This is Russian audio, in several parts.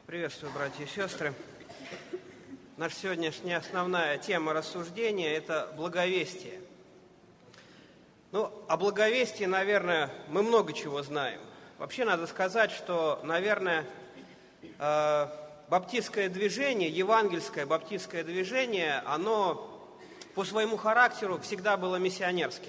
Приветствую, братья и сестры. Наша сегодняшняя основная тема рассуждения – это благовестие. О благовестии, наверное, мы много чего знаем. Вообще надо сказать, что, наверное, баптистское движение, евангельское баптистское движение, оно по своему характеру всегда было миссионерским.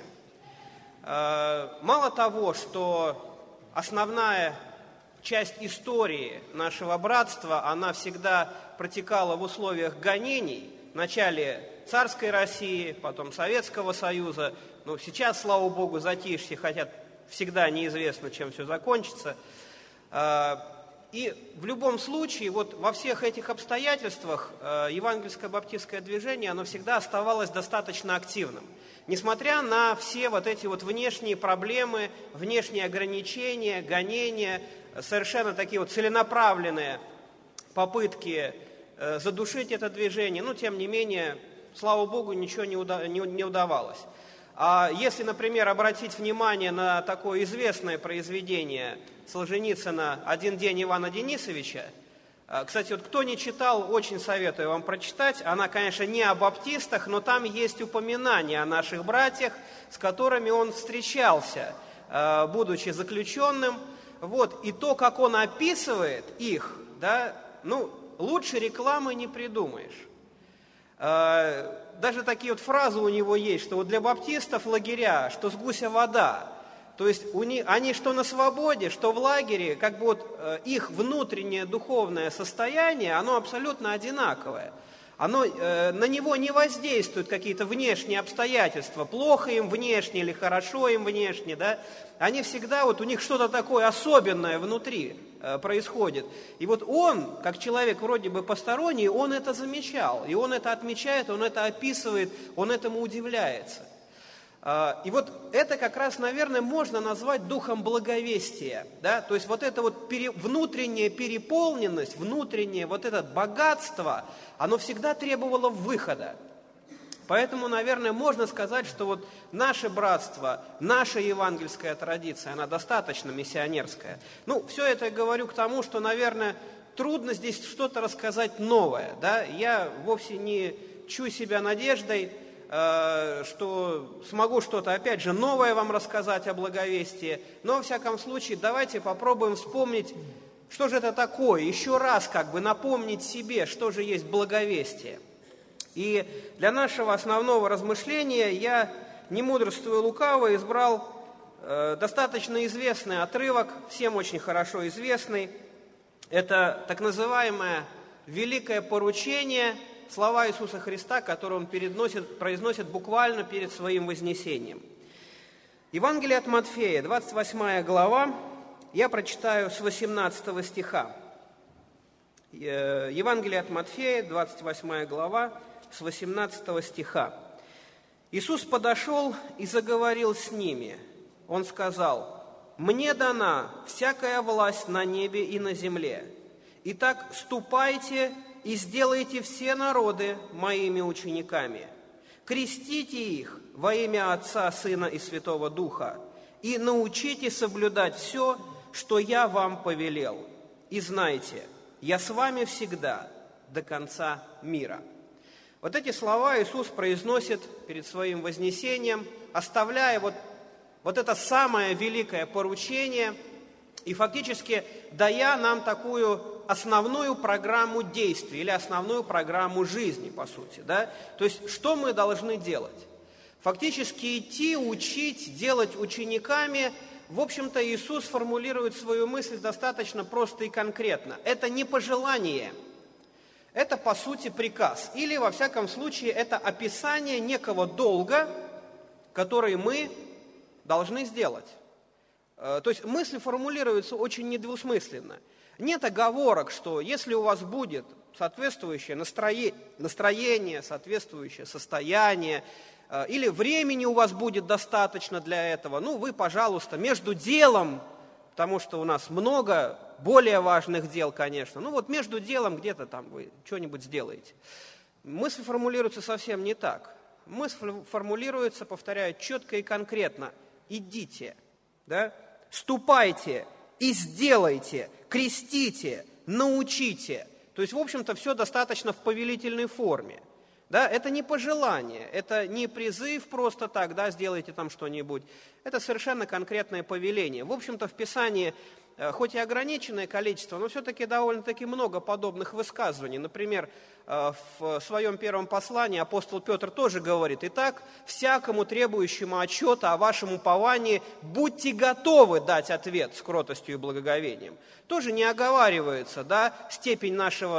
Мало того, что основная часть истории нашего братства, она всегда протекала в условиях гонений, вначале царской России, потом Советского Союза. Сейчас, слава Богу, затишье, хотя всегда неизвестно, чем все закончится. И в любом случае, во всех этих обстоятельствах евангельское баптистское движение, оно всегда оставалось достаточно активным. Несмотря на все эти внешние проблемы, внешние ограничения, гонения, совершенно такие целенаправленные попытки задушить это движение, тем не менее, слава Богу, ничего не удавалось. А если, например, обратить внимание на такое известное произведение Солженицына «Один день Ивана Денисовича», кстати, кто не читал, очень советую вам прочитать. Она, конечно, не о баптистах, но там есть упоминание о наших братьях, с которыми он встречался, будучи заключенным. И то, как он описывает их, лучше рекламы не придумаешь. Даже такие фразы у него есть, что для баптистов лагеря, что с гуся вода. То есть они что на свободе, что в лагере, их внутреннее духовное состояние, оно абсолютно одинаковое. На него не воздействуют какие-то внешние обстоятельства, плохо им внешне или хорошо им внешне, Они всегда, у них что-то такое особенное внутри происходит. И он, как человек вроде бы посторонний, он это замечал, и он это отмечает, он это описывает, он этому удивляется. И это как раз, наверное, можно назвать духом благовестия, То есть эта внутренняя переполненность, внутреннее это богатство, оно всегда требовало выхода. Поэтому, наверное, можно сказать, что наше братство, наша евангельская традиция, она достаточно миссионерская. Все это я говорю к тому, что, наверное, трудно здесь что-то рассказать новое, Я вовсе не чую себя надеждой, что смогу что-то, опять же, новое вам рассказать о благовестии. Но, во всяком случае, давайте попробуем вспомнить, что же это такое, еще раз напомнить себе, что же есть благовестие. И для нашего основного размышления я, не мудрствуя лукаво, избрал достаточно известный отрывок, всем очень хорошо известный. Это так называемое «Великое поручение», слова Иисуса Христа, которые Он произносит буквально перед Своим вознесением. Евангелие от Матфея, 28 глава, я прочитаю с 18 стиха. Евангелие от Матфея, 28 глава, с 18 стиха. «Иисус подошел и заговорил с ними. Он сказал: „Мне дана всякая власть на небе и на земле. Итак, ступайте и сделайте все народы моими учениками. Крестите их во имя Отца, Сына и Святого Духа, и научите соблюдать все, что я вам повелел. И знайте, я с вами всегда, до конца мира». Эти слова Иисус произносит перед Своим вознесением, оставляя это самое великое поручение и фактически дая нам такую основную программу действий или основную программу жизни, по сути. То есть, что мы должны делать? Фактически идти, учить, делать учениками. В общем-то, Иисус формулирует свою мысль достаточно просто и конкретно. Это не пожелание, это, по сути, приказ. Или, во всяком случае, это описание некого долга, который мы должны сделать. То есть мысль формулируется очень недвусмысленно. Нет оговорок, что если у вас будет соответствующее настроение, соответствующее состояние, или времени у вас будет достаточно для этого, вы, пожалуйста, между делом, потому что у нас много более важных дел, конечно, между делом где-то там вы что-нибудь сделаете. Мысль формулируется совсем не так. Мысль формулируется, повторяю, четко и конкретно. Идите, ступайте и сделайте, крестите, научите. То есть, в общем-то, все достаточно в повелительной форме. Да, это не пожелание, это не призыв просто так, да, сделайте там что-нибудь. Это совершенно конкретное повеление. В общем-то, в Писании, хоть и ограниченное количество, но все-таки довольно-таки много подобных высказываний. Например, в своем первом послании апостол Петр тоже говорит: «Итак, всякому требующему отчета о вашем уповании будьте готовы дать ответ с кротостью и благоговением». Тоже не оговаривается, да, степень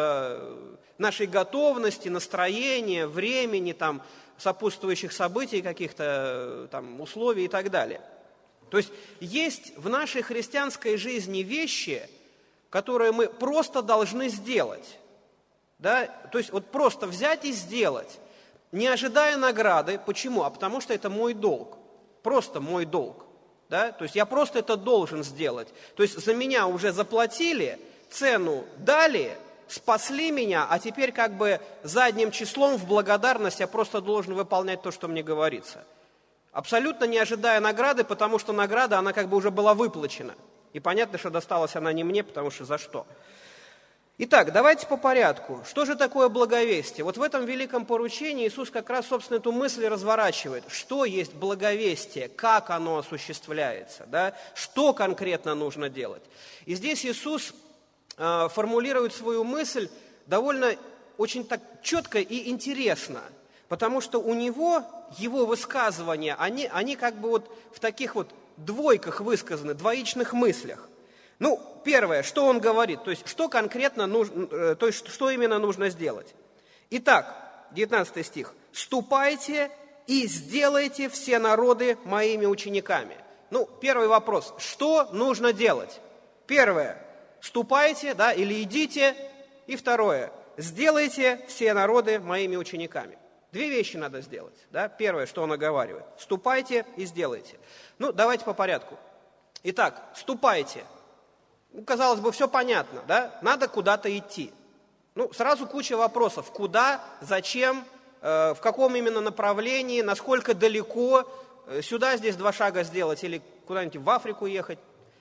нашей готовности, настроения, времени, там, сопутствующих событий, каких-то там условий и так далее. То есть в нашей христианской жизни вещи, которые мы просто должны сделать. Да? То есть вот просто взять и сделать, не ожидая награды. Почему? А потому что это мой долг. Просто мой долг. Да? То есть я просто это должен сделать. То есть за меня уже заплатили, цену дали, спасли меня, а теперь как бы задним числом в благодарность я просто должен выполнять то, что мне говорится. Абсолютно не ожидая награды, потому что награда, она как бы уже была выплачена. И понятно, что досталась она не мне, потому что за что. Итак, давайте по порядку. Что же такое благовестие? Вот в этом великом поручении Иисус как раз, собственно, эту мысль разворачивает. Что есть благовестие? Как оно осуществляется? Да? Что конкретно нужно делать? И здесь Иисус формулирует свою мысль довольно очень так четко и интересно. Потому что у него, его высказывания, они как бы вот в таких вот двойках высказаны, двоичных мыслях. Ну, первое, что он говорит, то есть что конкретно нужно, то есть что именно нужно сделать. Итак, 19 стих. «Ступайте и сделайте все народы моими учениками». Ну, первый вопрос, что нужно делать? Первое, ступайте, да, или идите. И второе, сделайте все народы моими учениками. Две вещи надо сделать. Да? Первое, что он оговаривает. Ступайте и сделайте. Ну, давайте по порядку. Итак, ступайте. Ну, казалось бы, все понятно, да? Надо куда-то идти. Ну, сразу куча вопросов. Куда, зачем, в каком именно направлении, насколько далеко, сюда, здесь 2 шага сделать или куда-нибудь в Африку ехать.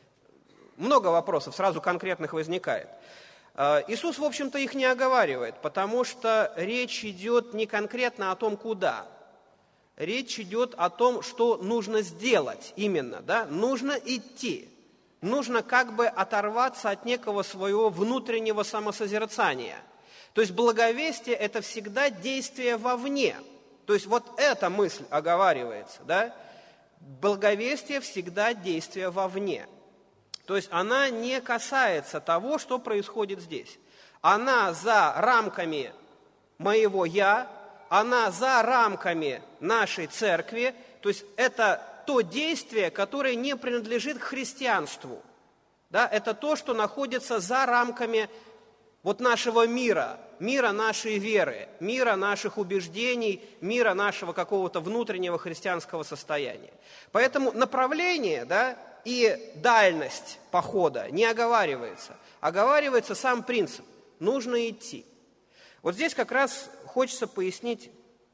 Много вопросов сразу конкретных возникает. Иисус, в общем-то, их не оговаривает, потому что речь идет не конкретно о том, куда. Речь идет о том, что нужно сделать именно, да? Нужно идти. Нужно как бы оторваться от некого своего внутреннего самосозерцания. То есть благовестие – это всегда действие вовне. То есть вот эта мысль оговаривается, да? Благовестие всегда действие вовне. То есть она не касается того, что происходит здесь. Она за рамками моего «я», она за рамками нашей церкви. То есть это то действие, которое не принадлежит к христианству. Да? Это то, что находится за рамками вот нашего мира, мира нашей веры, мира наших убеждений, мира нашего какого-то внутреннего христианского состояния. Поэтому направление, да, и дальность похода не оговаривается. Оговаривается сам принцип. Нужно идти. Вот здесь как раз хочется пояснить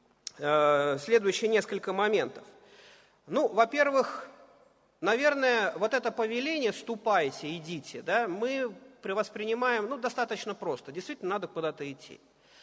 следующие несколько моментов. Ну, во-первых, наверное, вот это повеление «ступайте, идите», да, мы воспринимаем достаточно просто. Действительно, надо куда-то идти.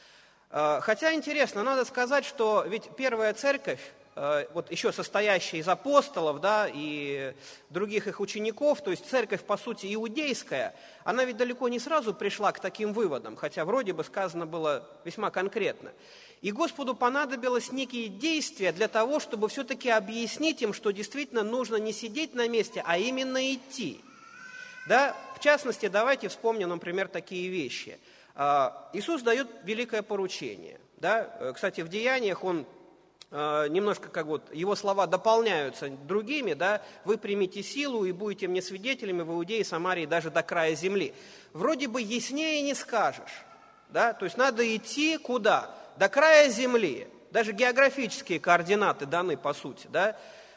Хотя интересно, надо сказать, что ведь первая церковь, вот еще состоящая из апостолов, да, и других их учеников, то есть церковь, по сути, иудейская, она ведь далеко не сразу пришла к таким выводам, хотя вроде бы сказано было весьма конкретно. И Господу понадобилось некие действия для того, чтобы все-таки объяснить им, что действительно нужно не сидеть на месте, а именно идти. Да? В частности, давайте вспомним, например, такие вещи. Иисус дает великое поручение. Да? Кстати, в Деяниях он немножко как вот его слова дополняются другими, да, вы примите силу и будете мне свидетелями в Иудее, Самарии, даже до края земли. Вроде бы яснее не скажешь, да, то есть надо идти куда? До края земли, даже географические координаты даны по сути, да.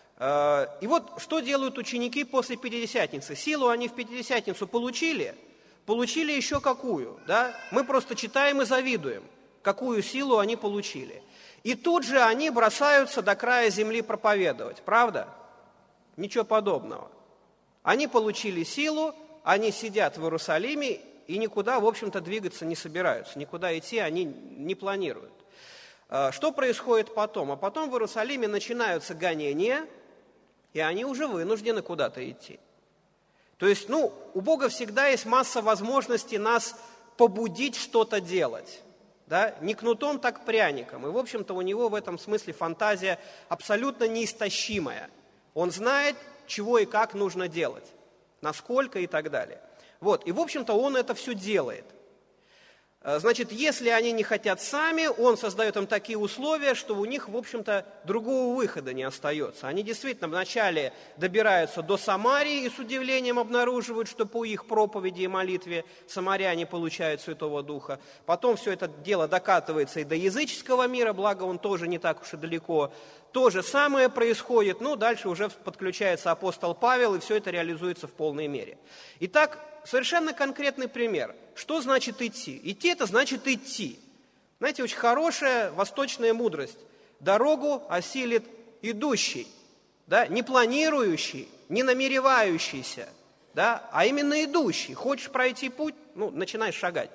И вот что делают ученики после Пятидесятницы? Силу они в Пятидесятницу получили еще какую, да, мы просто читаем и завидуем, какую силу они получили. И тут же они бросаются до края земли проповедовать. Правда? Ничего подобного. Они получили силу, они сидят в Иерусалиме, и никуда, в общем-то, двигаться не собираются, никуда идти они не планируют. Что происходит потом? А потом в Иерусалиме начинаются гонения, и они уже вынуждены куда-то идти. То есть, у Бога всегда есть масса возможностей нас побудить что-то делать. Да? Не кнутом, так пряником. И, в общем-то, у него в этом смысле фантазия абсолютно неистощимая. Он знает, чего и как нужно делать, насколько и так далее. И, в общем-то, он это все делает. Значит, если они не хотят сами, он создает им такие условия, что у них, в общем-то, другого выхода не остается. Они действительно вначале добираются до Самарии и с удивлением обнаруживают, что по их проповеди и молитве самаряне получают Святого Духа. Потом все это дело докатывается и до языческого мира, благо он тоже не так уж и далеко. То же самое происходит, дальше уже подключается апостол Павел, и все это реализуется в полной мере. Итак, совершенно конкретный пример. Что значит идти? Идти – это значит идти. Знаете, очень хорошая восточная мудрость. Дорогу осилит идущий, да? Не планирующий, не намеревающийся, да? А именно идущий. Хочешь пройти путь, начинаешь шагать.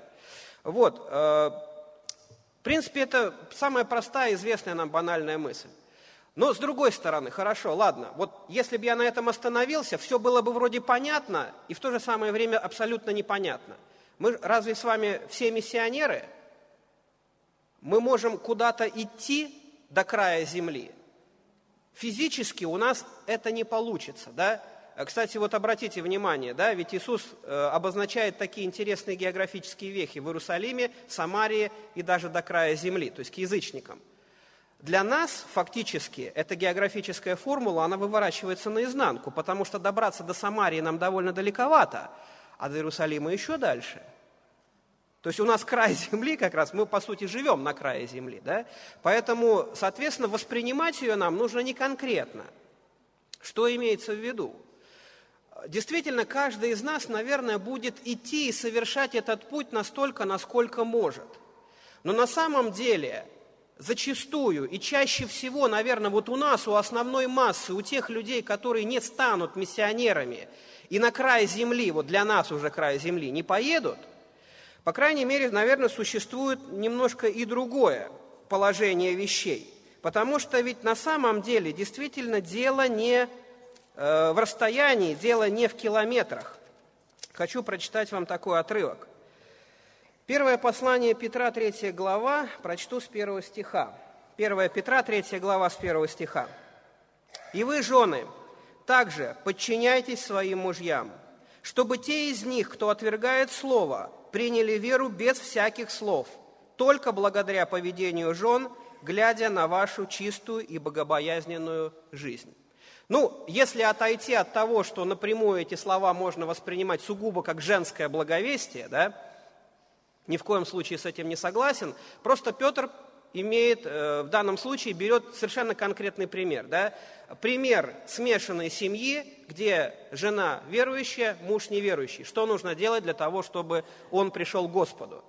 В принципе, это самая простая, известная нам банальная мысль. Но с другой стороны, хорошо, ладно, если бы я на этом остановился, все было бы вроде понятно и в то же самое время абсолютно непонятно. Мы разве с вами все миссионеры? Мы можем куда-то идти до края земли. Физически у нас это не получится, да? Кстати, обратите внимание, да, ведь Иисус обозначает такие интересные географические вехи в Иерусалиме, Самарии и даже до края земли, то есть к язычникам. Для нас фактически эта географическая формула, она выворачивается наизнанку, потому что добраться до Самарии нам довольно далековато, а до Иерусалима еще дальше. То есть у нас край земли как раз, мы по сути живем на крае земли, да? Поэтому, соответственно, воспринимать ее нам нужно не конкретно. Что имеется в виду? Действительно, каждый из нас, наверное, будет идти и совершать этот путь настолько, насколько может. Но на самом деле, зачастую и чаще всего, наверное, у нас, у основной массы, у тех людей, которые не станут миссионерами и на край земли, для нас уже край земли, не поедут, по крайней мере, наверное, существует немножко и другое положение вещей. Потому что ведь на самом деле действительно дело не в расстоянии, дело не в километрах. Хочу прочитать вам такой отрывок. Первое послание Петра, 3 глава, прочту с 1 стиха. 1 Петра, 3 глава, с 1 стиха. «И вы, жены, также подчиняйтесь своим мужьям, чтобы те из них, кто отвергает слово, приняли веру без всяких слов, только благодаря поведению жен, глядя на вашу чистую и богобоязненную жизнь». Если отойти от того, что напрямую эти слова можно воспринимать сугубо как женское благовестие, да, ни в коем случае с этим не согласен, просто Петр имеет, в данном случае берет совершенно конкретный пример. Да? Пример смешанной семьи, где жена верующая, муж неверующий. Что нужно делать для того, чтобы он пришел к Господу?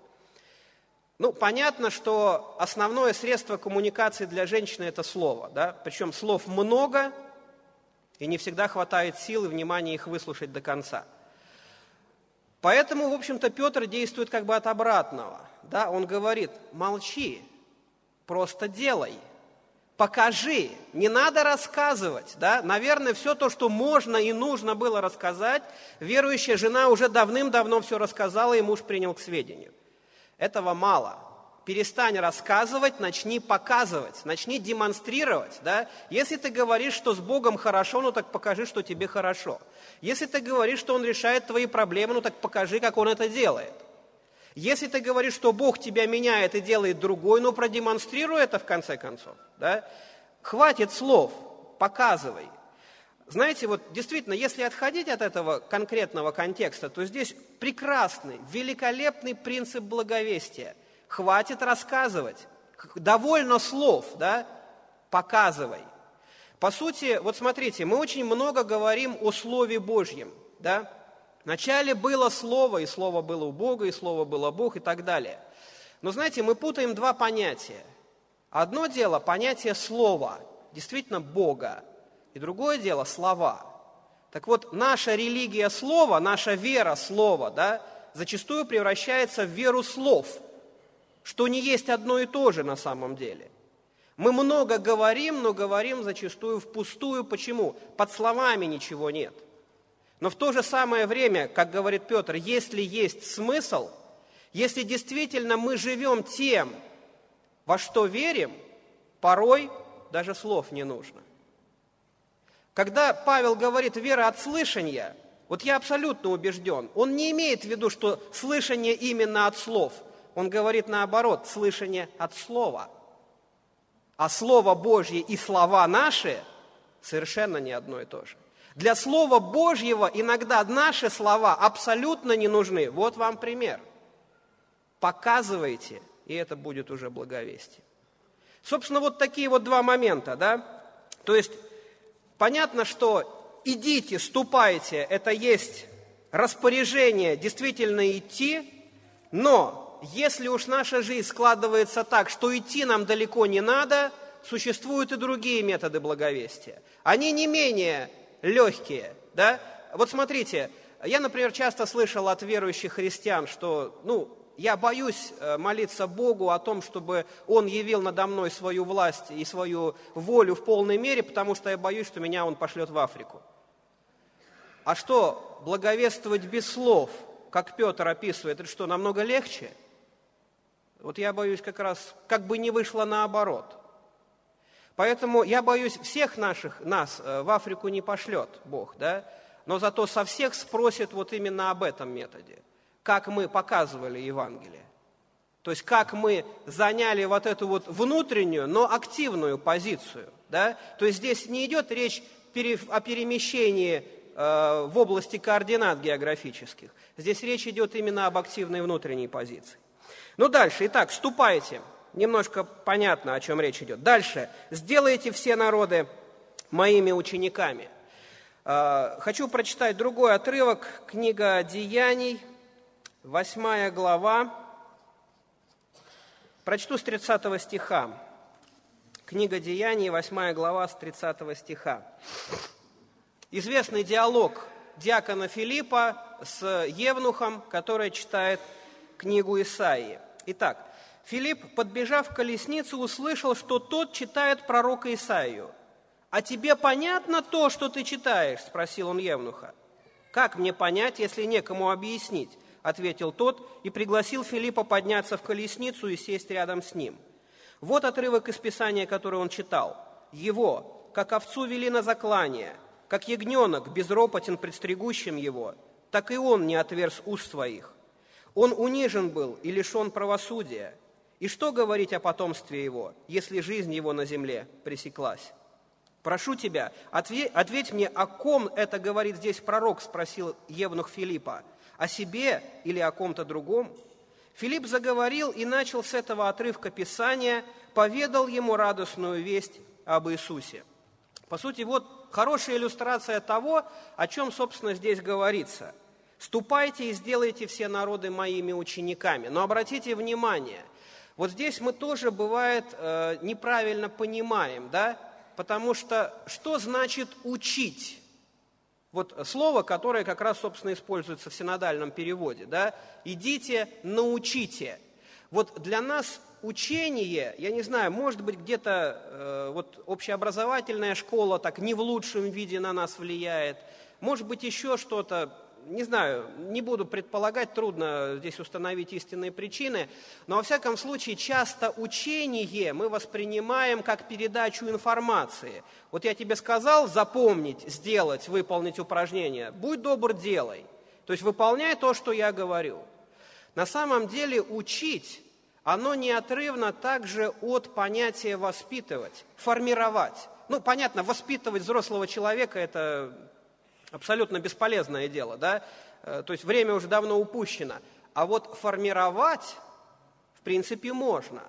Понятно, что основное средство коммуникации для женщины – это слово. Да? Причем слов много, и не всегда хватает сил и внимания их выслушать до конца. Поэтому, в общем-то, Петр действует как бы от обратного. Да? Он говорит: молчи, просто делай, покажи, не надо рассказывать. Да? Наверное, все то, что можно и нужно было рассказать, верующая жена уже давным-давно все рассказала, и муж принял к сведению. Этого мало. Перестань рассказывать, начни показывать, начни демонстрировать. Да? Если ты говоришь, что с Богом хорошо, так покажи, что тебе хорошо. Если ты говоришь, что Он решает твои проблемы, так покажи, как Он это делает. Если ты говоришь, что Бог тебя меняет и делает другой, продемонстрируй это в конце концов. Да? Хватит слов, показывай. Знаете, действительно, если отходить от этого конкретного контекста, то здесь прекрасный, великолепный принцип благовестия. Хватит рассказывать, довольно слов, да? Показывай. По сути, смотрите, мы очень много говорим о Слове Божьем, да? Вначале было Слово, и Слово было у Бога, и Слово было Бог, и так далее. Но, знаете, мы путаем два понятия. Одно дело – понятие Слова, действительно Бога, и другое дело – слова. Так наша религия Слова, наша вера Слова, да, зачастую превращается в веру слов, что не есть одно и то же на самом деле. Мы много говорим, но говорим зачастую впустую. Почему? Под словами ничего нет. Но в то же самое время, как говорит Петр, если есть смысл, если действительно мы живем тем, во что верим, порой даже слов не нужно. Когда Павел говорит «вера от слышания», вот я абсолютно убежден, он не имеет в виду, что слышание именно от слов. Он говорит наоборот, слышание от слова. А Слово Божье и слова наши совершенно не одно и то же. Для Слова Божьего иногда наши слова абсолютно не нужны. Вот вам пример. Показывайте, и это будет уже благовестие. Собственно, вот такие вот два момента, да? То есть, понятно, что идите, ступайте, это есть распоряжение действительно идти, но если уж наша жизнь складывается так, что идти нам далеко не надо, существуют и другие методы благовестия. Они не менее легкие, да? Вот смотрите, я, например, часто слышал от верующих христиан, что, я боюсь молиться Богу о том, чтобы Он явил надо мной свою власть и свою волю в полной мере, потому что я боюсь, что меня Он пошлет в Африку. А что, благовествовать без слов, как Петр описывает, это что, намного легче? Вот я боюсь как раз, как бы не вышло наоборот. Поэтому я боюсь, всех нас в Африку не пошлет Бог, да? Но зато со всех спросит вот именно об этом методе. Как мы показывали Евангелие. То есть, как мы заняли вот эту вот внутреннюю, но активную позицию. Да? То есть, здесь не идет речь о перемещении в области координат географических. Здесь речь идет именно об активной внутренней позиции. Дальше. Итак, ступайте. Немножко понятно, о чем речь идет. Дальше. Сделайте все народы моими учениками. Хочу прочитать другой отрывок. Книга Деяний, 8 глава. Прочту с 30 стиха. Книга Деяний, 8 глава, с 30 стиха. Известный диалог диакона Филиппа с евнухом, который читает книгу Исаии. Итак, Филипп, подбежав к колеснице, услышал, что тот читает пророка Исаию. «А тебе понятно то, что ты читаешь?» – спросил он евнуха. «Как мне понять, если некому объяснить?» – ответил тот и пригласил Филиппа подняться в колесницу и сесть рядом с ним. Вот отрывок из Писания, который он читал. «Его, как овцу вели на заклание, как ягненок безропотен пред стригущим его, так и он не отверз уст своих. Он унижен был и лишен правосудия. И что говорить о потомстве его, если жизнь его на земле пресеклась? Прошу тебя, ответь мне, о ком это говорит здесь пророк?» – спросил евнух Филиппа. «О себе или о ком-то другом?» Филипп заговорил и начал с этого отрывка Писания, поведал ему радостную весть об Иисусе. По сути, вот хорошая иллюстрация того, о чем, собственно, здесь говорится. «Ступайте и сделайте все народы моими учениками». Но обратите внимание, вот здесь мы тоже, бывает, неправильно понимаем, да? Потому что значит «учить»? Вот слово, которое как раз, собственно, используется в синодальном переводе, да? «Идите, научите». Вот для нас учение, я не знаю, может быть, где-то общеобразовательная школа так не в лучшем виде на нас влияет, может быть, еще что-то, не знаю, не буду предполагать, трудно здесь установить истинные причины, но во всяком случае часто учение мы воспринимаем как передачу информации. Вот я тебе сказал запомнить, сделать, выполнить упражнение, будь добр, делай. То есть выполняй то, что я говорю. На самом деле учить, оно неотрывно также от понятия воспитывать, формировать. Понятно, воспитывать взрослого человека – это абсолютно бесполезное дело, да? То есть время уже давно упущено. А вот формировать, в принципе, можно.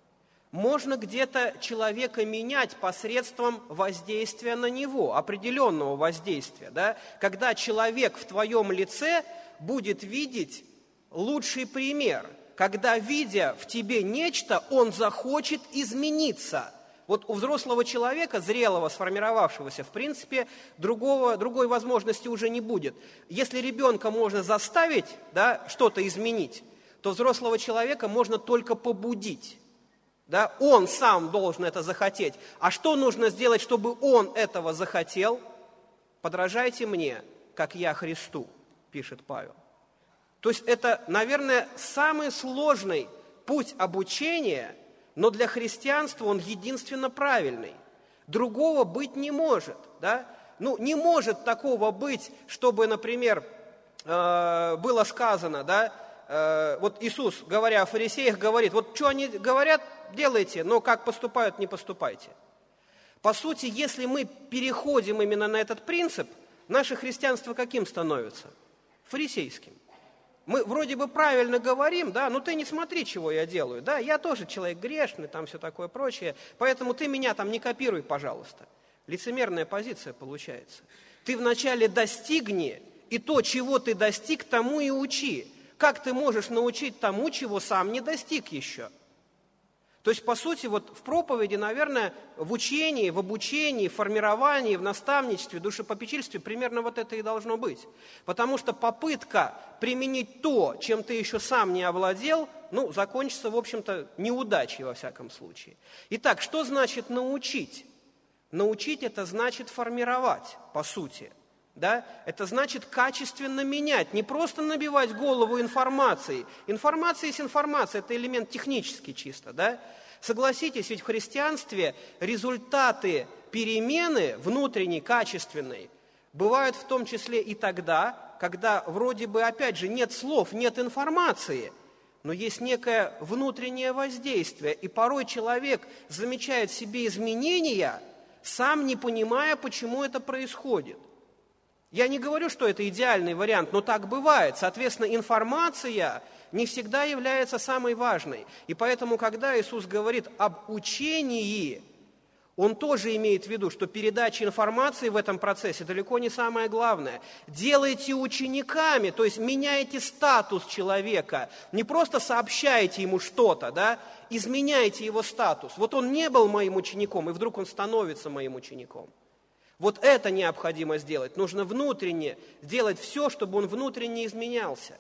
Можно где-то человека менять посредством воздействия на него, определенного воздействия, да? Когда человек в твоем лице будет видеть лучший пример, когда, видя в тебе нечто, он захочет измениться. Вот у взрослого человека, зрелого, сформировавшегося, в принципе, другой возможности уже не будет. Если ребенка можно заставить, да, что-то изменить, то взрослого человека можно только побудить. Да? Он сам должен это захотеть. А что нужно сделать, чтобы он этого захотел? «Подражайте мне, как я Христу», пишет Павел. То есть это, наверное, самый сложный путь обучения, но для христианства он единственно правильный. Другого быть не может. Да? Не может такого быть, чтобы, например, было сказано, да, вот Иисус, говоря о фарисеях, говорит, вот что они говорят, делайте, но как поступают, не поступайте. По сути, если мы переходим именно на этот принцип, наше христианство каким становится? Фарисейским. Мы вроде бы правильно говорим, да, но ты не смотри, чего я делаю, да, я тоже человек грешный, там все такое прочее, поэтому ты меня там не копируй, пожалуйста. Лицемерная позиция получается. Ты вначале достигни, и то, чего ты достиг, тому и учи. Как ты можешь научить тому, чего сам не достиг еще? То есть, по сути, вот в проповеди, наверное, в учении, в обучении, в формировании, в наставничестве, в душепопечительстве примерно вот это и должно быть. Потому что попытка применить то, чем ты еще сам не овладел, закончится, в общем-то, неудачей во всяком случае. Итак, что значит научить? Научить – это значит формировать, по сути. Да? Это значит качественно менять, не просто набивать голову информацией. Информация есть информация, это элемент технический чисто. Да? Согласитесь, ведь в христианстве результаты перемены внутренней, качественной, бывают в том числе и тогда, когда вроде бы, опять же, нет слов, нет информации, но есть некое внутреннее воздействие. И порой человек замечает в себе изменения, сам не понимая, почему это происходит. Я не говорю, что это идеальный вариант, но так бывает. Соответственно, информация не всегда является самой важной. И поэтому, когда Иисус говорит об учении, Он тоже имеет в виду, что передача информации в этом процессе далеко не самое главное. Делайте учениками, то есть меняйте статус человека. Не просто сообщайте ему что-то, да, изменяйте его статус. Вот он не был моим учеником, и вдруг он становится моим учеником. Вот это необходимо сделать. Нужно внутренне сделать все, чтобы он внутренне изменялся.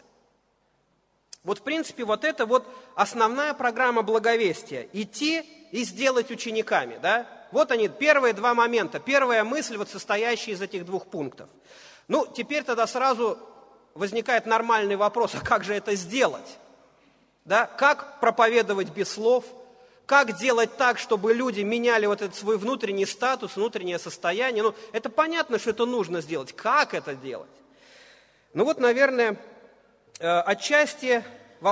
Вот, в принципе, вот это вот основная программа благовестия. Идти и сделать учениками. Да? Вот они, первые два момента. Первая мысль, вот состоящая из этих двух пунктов. Теперь тогда сразу возникает нормальный вопрос, а как же это сделать? Да? Как проповедовать без слов? Как делать так, чтобы люди меняли вот этот свой внутренний статус, внутреннее состояние? Это понятно, что это нужно сделать. Как это делать? Наверное, отчасти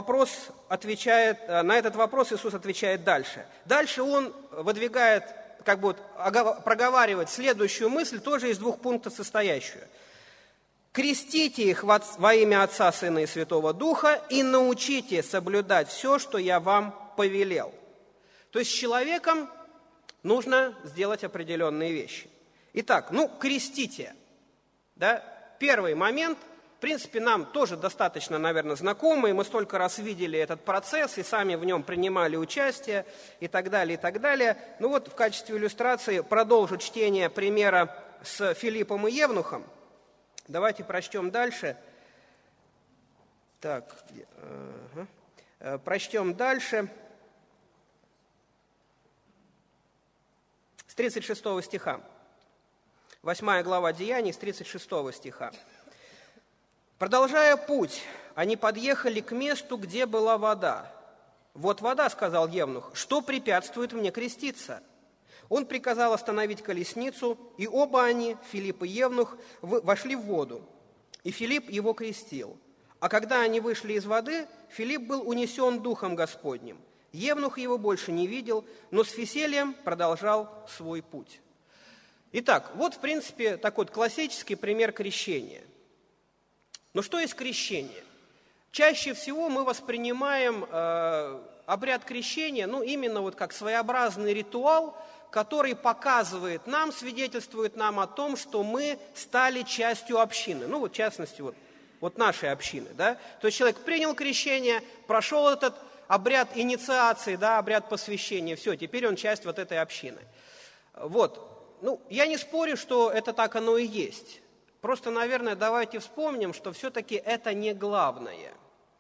на этот вопрос Иисус отвечает дальше. Дальше Он выдвигает, проговаривает следующую мысль, тоже из двух пунктов состоящую. «Крестите их во имя Отца, Сына и Святого Духа и научите соблюдать все, что я вам повелел». То есть с человеком нужно сделать определенные вещи. Итак, крестите. Да? Первый момент, в принципе, нам тоже достаточно, наверное, знакомый. Мы столько раз видели этот процесс и сами в нем принимали участие и так далее, и так далее. В качестве иллюстрации продолжу чтение примера с Филиппом и Евнухом. Давайте прочтем дальше. Прочтем дальше. С 36 стиха. 8 глава Деяний, с 36 стиха. «Продолжая путь, они подъехали к месту, где была вода. «Вот вода», — сказал Евнух, — «что препятствует мне креститься?» Он приказал остановить колесницу, и оба они, Филипп и Евнух, вошли в воду, и Филипп его крестил. А когда они вышли из воды, Филипп был унесен Духом Господним. Евнух его больше не видел, но с весельем продолжал свой путь. Итак, вот, в принципе, такой вот классический пример крещения. Но что есть крещение? Чаще всего мы воспринимаем обряд крещения, именно вот как своеобразный ритуал, который показывает нам, свидетельствует нам о том, что мы стали частью общины. В частности, вот нашей общины. Да? То есть человек принял крещение, прошел этот обряд инициации, да, обряд посвящения, все, теперь он часть вот этой общины. Вот. Я не спорю, что это так оно и есть. Просто, наверное, давайте вспомним, что все-таки это не главное.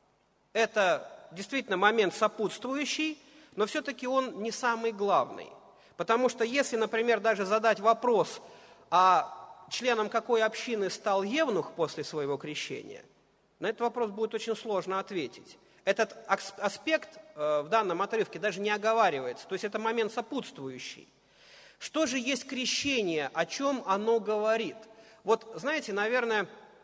Это действительно момент сопутствующий, но все-таки он не самый главный. Потому что если, например, даже задать вопрос, а членом какой общины стал евнух после своего крещения, на этот вопрос будет очень сложно ответить. Этот аспект в данном отрывке даже не оговаривается, то есть это момент сопутствующий. Что же есть крещение, о чем оно говорит? Вот, знаете, наверное,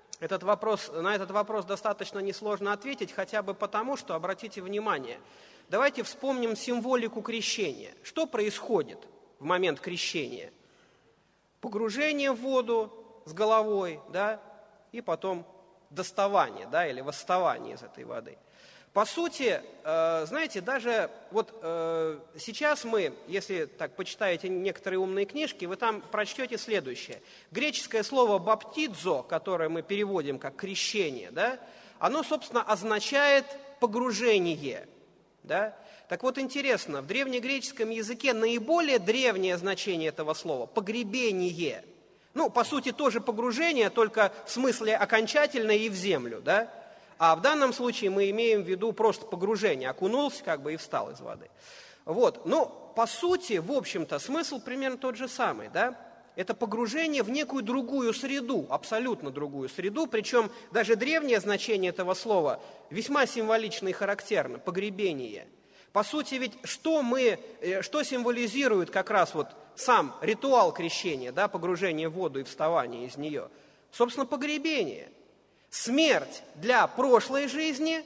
на этот вопрос достаточно несложно ответить, хотя бы потому, что, обратите внимание, давайте вспомним символику крещения. Что происходит в момент крещения? Погружение в воду с головой, да, и потом доставание, да, или восставание из этой воды. По сути, знаете, даже вот сейчас мы, если так почитаете некоторые умные книжки, вы там прочтете следующее. Греческое слово «баптидзо», которое мы переводим как «крещение», да, оно, собственно, означает «погружение». Да? Так вот, интересно, в древнегреческом языке наиболее древнее значение этого слова – «погребение». По сути, тоже погружение, только в смысле окончательное и в землю, да? А в данном случае мы имеем в виду просто погружение, окунулся и встал из воды. Вот. По сути, в общем-то, смысл примерно тот же самый, да? Это погружение в некую другую среду, абсолютно другую среду, причем даже древнее значение этого слова весьма символично и характерно – погребение. По сути, ведь что символизирует как раз вот сам ритуал крещения, да, погружение в воду и вставание из нее? Собственно, погребение. Смерть для прошлой жизни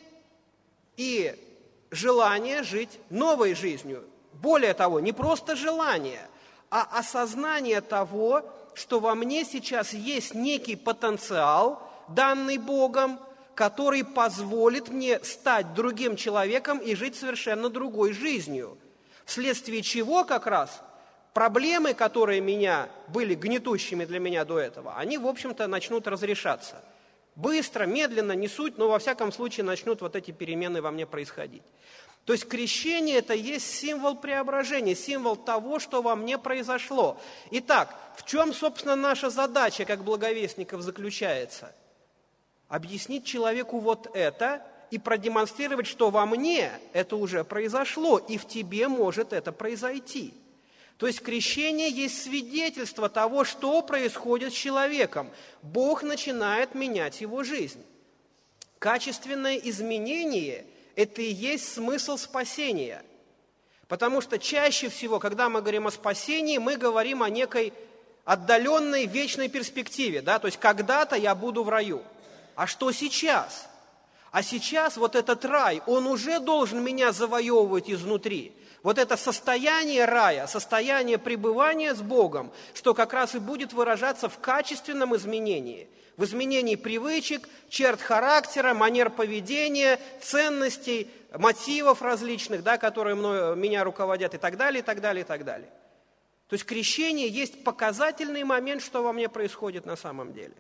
и желание жить новой жизнью. Более того, не просто желание, а осознание того, что во мне сейчас есть некий потенциал, данный Богом, который позволит мне стать другим человеком и жить совершенно другой жизнью. Вследствие чего как раз проблемы, которые были гнетущими для меня до этого, они, в общем-то, начнут разрешаться. Быстро, медленно, не суть, но во всяком случае начнут вот эти перемены во мне происходить. То есть крещение – это есть символ преображения, символ того, что во мне произошло. Итак, в чем, собственно, наша задача как благовестников заключается? Объяснить человеку вот это и продемонстрировать, что во мне это уже произошло, и в тебе может это произойти. То есть крещение есть свидетельство того, что происходит с человеком. Бог начинает менять его жизнь. Качественное изменение – это и есть смысл спасения. Потому что чаще всего, когда мы говорим о спасении, мы говорим о некой отдаленной вечной перспективе. Да? То есть когда-то я буду в раю. А что сейчас? А сейчас вот этот рай, он уже должен меня завоевывать изнутри. Вот это состояние рая, состояние пребывания с Богом, что как раз и будет выражаться в качественном изменении. В изменении привычек, черт характера, манер поведения, ценностей, мотивов различных, да, которые меня руководят и так далее, и так далее, и так далее. То есть крещение есть показательный момент, что во мне происходит на самом деле.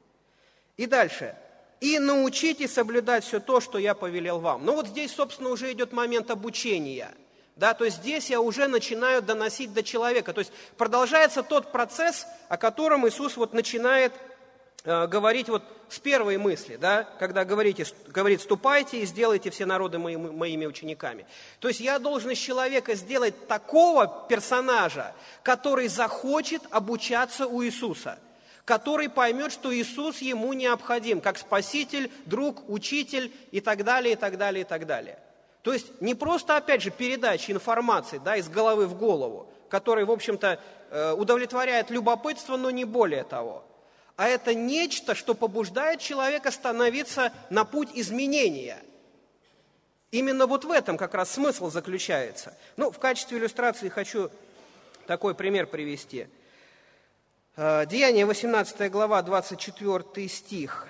И дальше. «И научите соблюдать все то, что я повелел вам». Вот здесь, собственно, уже идет момент обучения. Да, то есть здесь я уже начинаю доносить до человека. То есть продолжается тот процесс, о котором Иисус начинает говорить с первой мысли, да, когда говорит: «Ступайте и сделайте все народы моими учениками». То есть я должен из человека сделать такого персонажа, который захочет обучаться у Иисуса, который поймет, что Иисус ему необходим, как Спаситель, друг, учитель и так далее, и так далее, и так далее. То есть не просто, опять же, передача информации, да, из головы в голову, которая, в общем-то, удовлетворяет любопытство, но не более того. А это нечто, что побуждает человека становиться на путь изменения. Именно вот в этом как раз смысл заключается. В качестве иллюстрации хочу такой пример привести. Деяния, 18 глава, 24 стих.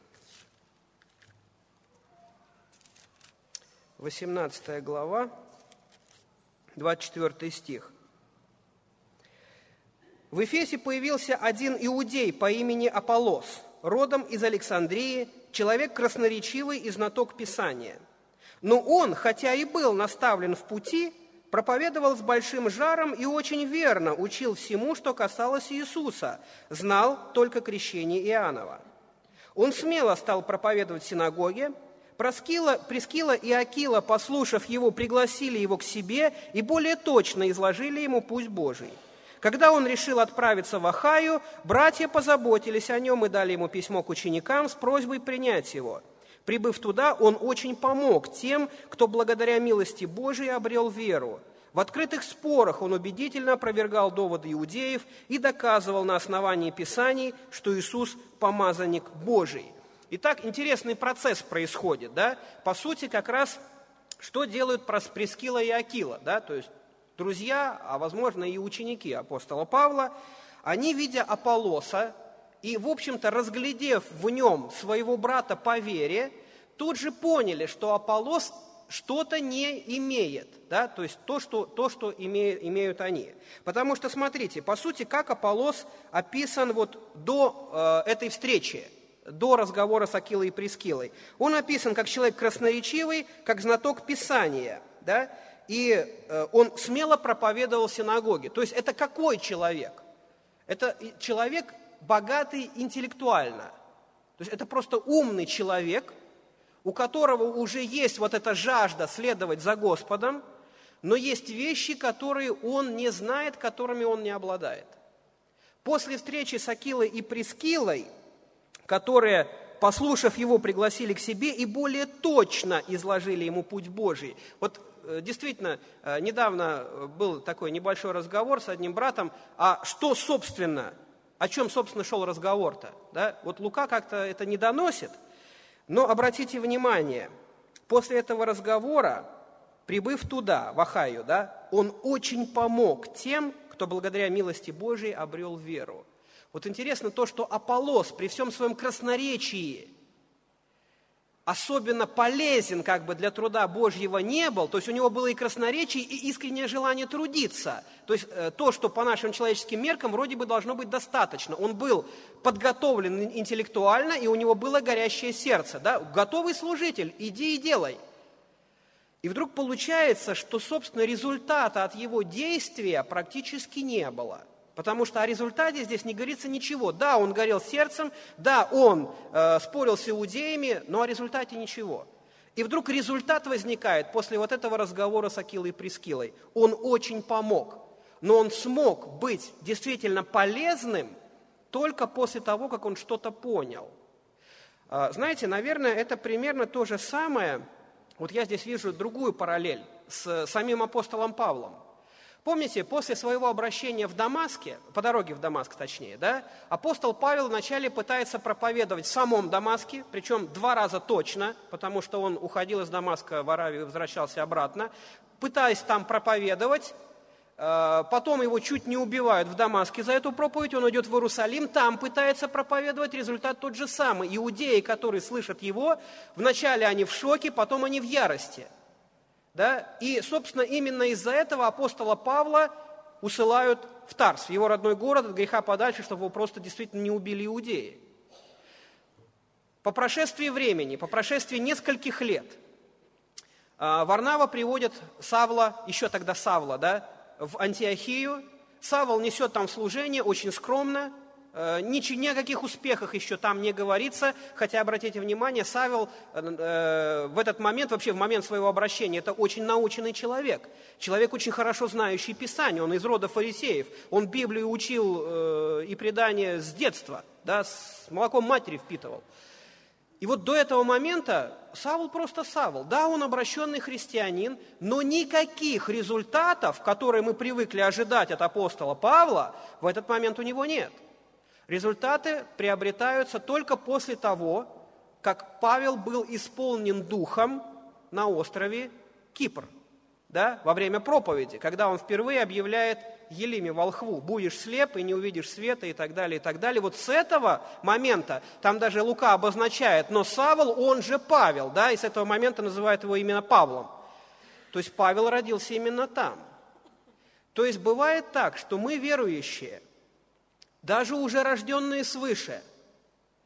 18 глава, 24 стих. «В Эфесе появился один иудей по имени Аполлос, родом из Александрии, человек красноречивый и знаток Писания. Но он, хотя и был наставлен в пути, проповедовал с большим жаром и очень верно учил всему, что касалось Иисуса, знал только крещение Иоаннова. Он смело стал проповедовать в синагоге. Прискила и Акила, послушав его, пригласили его к себе и более точно изложили ему путь Божий. Когда он решил отправиться в Ахаю, братья позаботились о нем и дали ему письмо к ученикам с просьбой принять его. Прибыв туда, он очень помог тем, кто благодаря милости Божией обрел веру. В открытых спорах он убедительно опровергал доводы иудеев и доказывал на основании Писаний, что Иисус – помазанник Божий. Итак, интересный процесс происходит, да? По сути, как раз, что делают Прискила и Акила, да? То есть друзья, а возможно и ученики апостола Павла, они, видя Аполлоса и, в общем-то, разглядев в нем своего брата по вере, тут же поняли, что Аполлос что-то не имеет, да? То есть то, что имеют они. Потому что, смотрите, по сути, как Аполлос описан вот до этой встречи, до разговора с Акилой и Прискилой. Он описан как человек красноречивый, как знаток Писания, да? И он смело проповедовал в синагоге. То есть это какой человек? Это человек богатый интеллектуально. То есть это просто умный человек, у которого уже есть вот эта жажда следовать за Господом, но есть вещи, которые он не знает, которыми он не обладает. После встречи с Акилой и Прискилой, которые, послушав его, пригласили к себе и более точно изложили ему путь Божий. Вот действительно, недавно был такой небольшой разговор с одним братом, о чем, собственно, шел разговор-то? Да? Вот Лука как-то это не доносит, но обратите внимание, после этого разговора, прибыв туда, в Ахаю, да, он очень помог тем, кто благодаря милости Божией обрел веру. Вот интересно то, что Аполлос при всем своем красноречии особенно полезен как бы для труда Божьего не был, то есть у него было и красноречие, и искреннее желание трудиться. То есть то, что по нашим человеческим меркам вроде бы должно быть достаточно. Он был подготовлен интеллектуально, и у него было горящее сердце. Да? Готовый служитель, иди и делай. И вдруг получается, что, собственно, результата от его действия практически не было. Потому что о результате здесь не говорится ничего. Да, он горел сердцем, да, он спорил с иудеями, но о результате ничего. И вдруг результат возникает после вот этого разговора с Акилой и Прискилой. Он очень помог, но он смог быть действительно полезным только после того, как он что-то понял. Знаете, наверное, это примерно то же самое. Вот я здесь вижу другую параллель с самим апостолом Павлом. Помните, после своего обращения в Дамаске, по дороге в Дамаск точнее, да, апостол Павел вначале пытается проповедовать в самом Дамаске, причем 2 раза точно, потому что он уходил из Дамаска в Аравию и возвращался обратно, пытаясь там проповедовать, потом его чуть не убивают в Дамаске за эту проповедь, он идет в Иерусалим, там пытается проповедовать, результат тот же самый. Иудеи, которые слышат его, вначале они в шоке, потом они в ярости. Да? И, собственно, именно из-за этого апостола Павла усылают в Тарс, в его родной город, от греха подальше, чтобы его просто действительно не убили иудеи. По прошествии времени, по прошествии нескольких лет, Варнава приводит Савла, еще тогда Савла, да, в Антиохию. Савл несет там служение очень скромно, ни о каких успехах еще там не говорится, хотя, обратите внимание, Савл в этот момент, вообще в момент своего обращения, это очень наученный человек, человек очень хорошо знающий Писание, он из рода фарисеев, он Библию учил и предания с детства, да, с молоком матери впитывал. И вот до этого момента Савл просто Савл. Да, он обращенный христианин, но никаких результатов, которые мы привыкли ожидать от апостола Павла, в этот момент у него нет. Результаты приобретаются только после того, как Павел был исполнен духом на острове Кипр, да, во время проповеди, когда он впервые объявляет Елиме волхву: «Будешь слеп и не увидишь света», и так далее, и так далее. Вот с этого момента, там даже Лука обозначает, но Савл, он же Павел, да, и с этого момента называют его именно Павлом. То есть Павел родился именно там. То есть бывает так, что мы, верующие, даже уже рожденные свыше,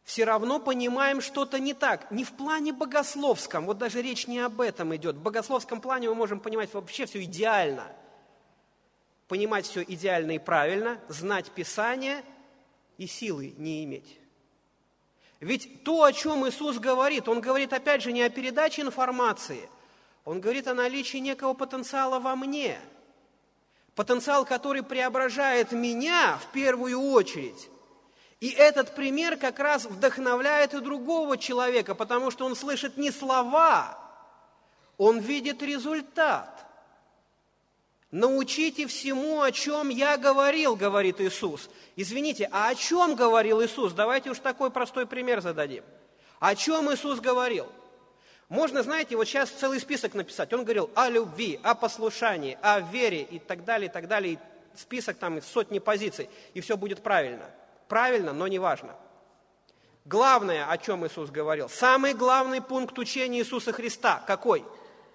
все равно понимаем что-то не так. Не в плане богословском, вот даже речь не об этом идет. В богословском плане мы можем понимать вообще все идеально. Понимать все идеально и правильно, знать Писание и силы не иметь. Ведь то, о чем Иисус говорит, Он говорит опять же не о передаче информации, Он говорит о наличии некого потенциала во мне. Потенциал, который преображает меня в первую очередь. И этот пример как раз вдохновляет и другого человека, потому что он слышит не слова, он видит результат. «Научите всему, о чем я говорил», говорит Иисус. Извините, а о чем говорил Иисус? Давайте уж такой простой пример зададим. О чем Иисус говорил? Можно, знаете, вот сейчас целый список написать. Он говорил о любви, о послушании, о вере и так далее, и так далее. И список там из сотни позиций, и все будет правильно. Правильно, но не важно. Главное, о чем Иисус говорил, самый главный пункт учения Иисуса Христа, какой?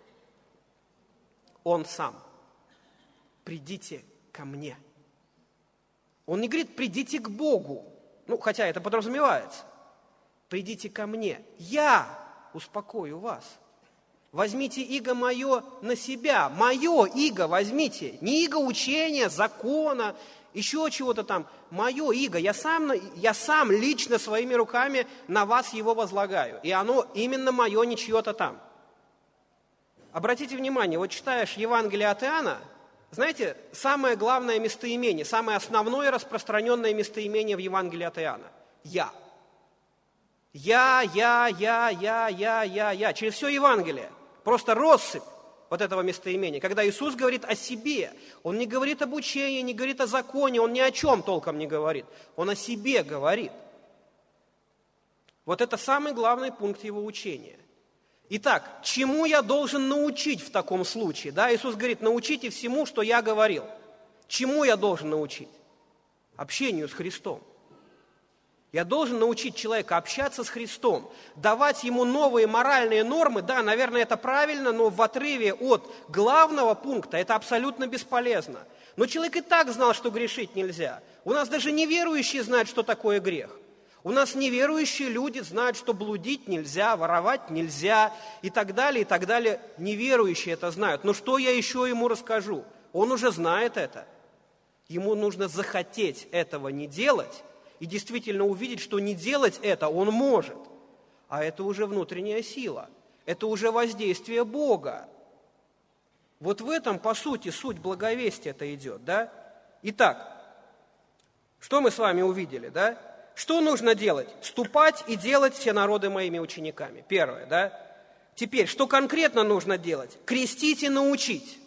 Он сам. Придите ко мне. Он не говорит, придите к Богу. Ну, хотя это подразумевается. Придите ко мне. Я успокою вас. Возьмите иго мое на себя. Мое иго возьмите. Не иго учения, закона, еще чего-то там. Мое иго. Я сам лично своими руками на вас его возлагаю. И оно именно мое, не чье-то там. Обратите внимание, вот читаешь Евангелие от Иоанна, знаете, самое главное местоимение, самое основное распространенное местоимение в Евангелии от Иоанна – «я». Я. Через все Евангелие. Просто россыпь вот этого местоимения. Когда Иисус говорит о себе, Он не говорит об учении, не говорит о законе, Он ни о чем толком не говорит. Он о себе говорит. Вот это самый главный пункт Его учения. Итак, чему я должен научить в таком случае? Да, Иисус говорит, научите всему, что я говорил. Чему я должен научить? Общению с Христом. Я должен научить человека общаться с Христом, давать ему новые моральные нормы. Да, наверное, это правильно, но в отрыве от главного пункта это абсолютно бесполезно. Но человек и так знал, что грешить нельзя. У нас даже неверующие знают, что такое грех. У нас неверующие люди знают, что блудить нельзя, воровать нельзя и так далее, и так далее. Неверующие это знают. Но что я еще ему расскажу? Он уже знает это. Ему нужно захотеть этого не делать и действительно увидеть, что не делать это он может. А это уже внутренняя сила. Это уже воздействие Бога. Вот в этом, по сути, суть благовестия-то идет, да? Итак, что мы с вами увидели, да? Что нужно делать? Ступать и делать все народы моими учениками. Первое, да? Теперь, что конкретно нужно делать? Крестить и научить.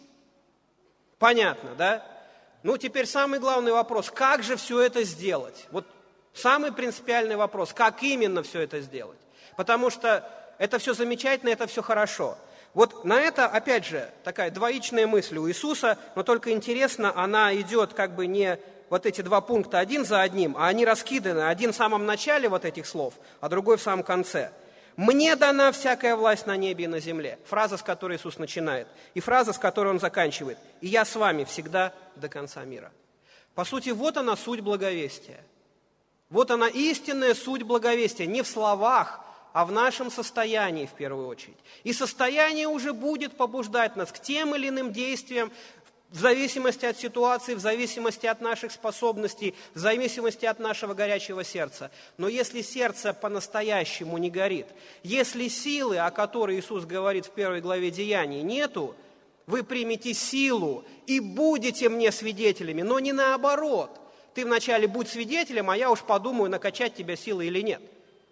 Понятно, да? Ну, теперь самый главный вопрос, как же все это сделать? Вот самый принципиальный вопрос, как именно все это сделать? Потому что это все замечательно, это все хорошо. Вот на это, опять же, такая двоичная мысль у Иисуса, но только интересно, она идет как бы не вот эти два пункта один за одним, а они раскиданы, один в самом начале вот этих слов, а другой в самом конце. «Мне дана всякая власть на небе и на земле». Фраза, с которой Иисус начинает, и фраза, с которой Он заканчивает. «И я с вами всегда до конца мира». По сути, вот она суть благовестия. Вот она истинная суть благовестия, не в словах, а в нашем состоянии в первую очередь. И состояние уже будет побуждать нас к тем или иным действиям, в зависимости от ситуации, в зависимости от наших способностей, в зависимости от нашего горячего сердца. Но если сердце по-настоящему не горит, если силы, о которой Иисус говорит в 1 главе Деяний, нету, вы примете силу и будете мне свидетелями, но не наоборот. Ты вначале будь свидетелем, а я уж подумаю, накачать тебя силой или нет.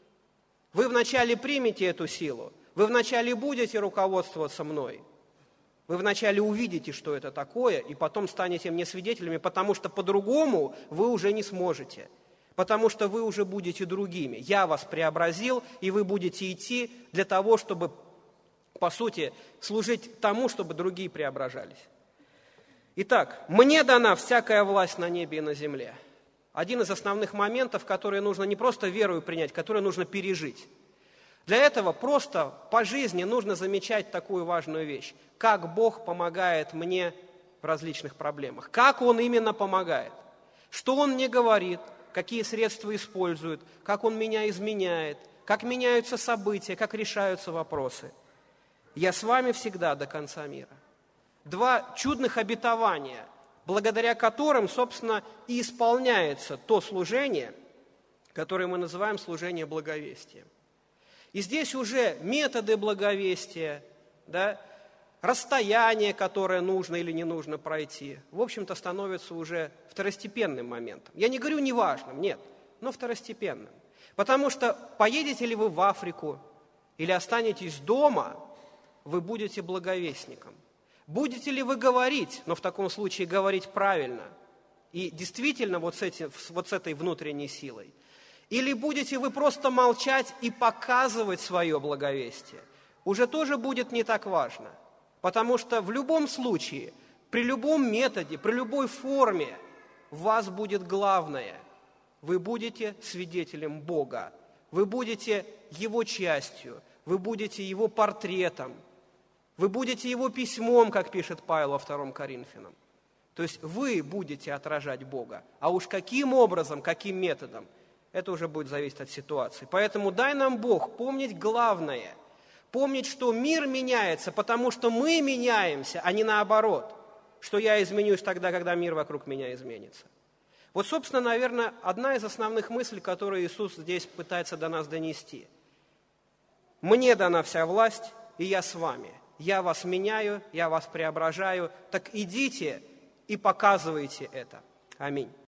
Вы вначале примете эту силу, вы вначале будете руководствоваться мной. Вы вначале увидите, что это такое, и потом станете мне свидетелями, потому что по-другому вы уже не сможете, потому что вы уже будете другими. Я вас преобразил, и вы будете идти для того, чтобы, по сути, служить тому, чтобы другие преображались. Итак, мне дана всякая власть на небе и на земле. Один из основных моментов, которые нужно не просто верою принять, которые нужно пережить. Для этого просто по жизни нужно замечать такую важную вещь. Как Бог помогает мне в различных проблемах. Как Он именно помогает. Что Он мне говорит, какие средства использует, как Он меня изменяет, как меняются события, как решаются вопросы. Я с вами всегда до конца мира. 2 чудных обетования, благодаря которым, собственно, и исполняется то служение, которое мы называем служение благовестия. И здесь уже методы благовестия, да, расстояние, которое нужно или не нужно пройти, в общем-то, становится уже второстепенным моментом. Я не говорю неважным, нет, но второстепенным. Потому что поедете ли вы в Африку или останетесь дома, вы будете благовестником. Будете ли вы говорить, но в таком случае говорить правильно и действительно вот с этой внутренней силой? Или будете вы просто молчать и показывать свое благовестие? Уже тоже будет не так важно. Потому что в любом случае, при любом методе, при любой форме, в вас будет главное. Вы будете свидетелем Бога. Вы будете Его частью. Вы будете Его портретом. Вы будете Его письмом, как пишет Павел во 2 Коринфянам. То есть вы будете отражать Бога. А уж каким образом, каким методом, это уже будет зависеть от ситуации. Поэтому дай нам Бог помнить главное. Помнить, что мир меняется, потому что мы меняемся, а не наоборот. Что я изменюсь тогда, когда мир вокруг меня изменится. Вот, собственно, наверное, одна из основных мыслей, которую Иисус здесь пытается до нас донести. Мне дана вся власть, и я с вами. Я вас меняю, я вас преображаю. Так идите и показывайте это. Аминь.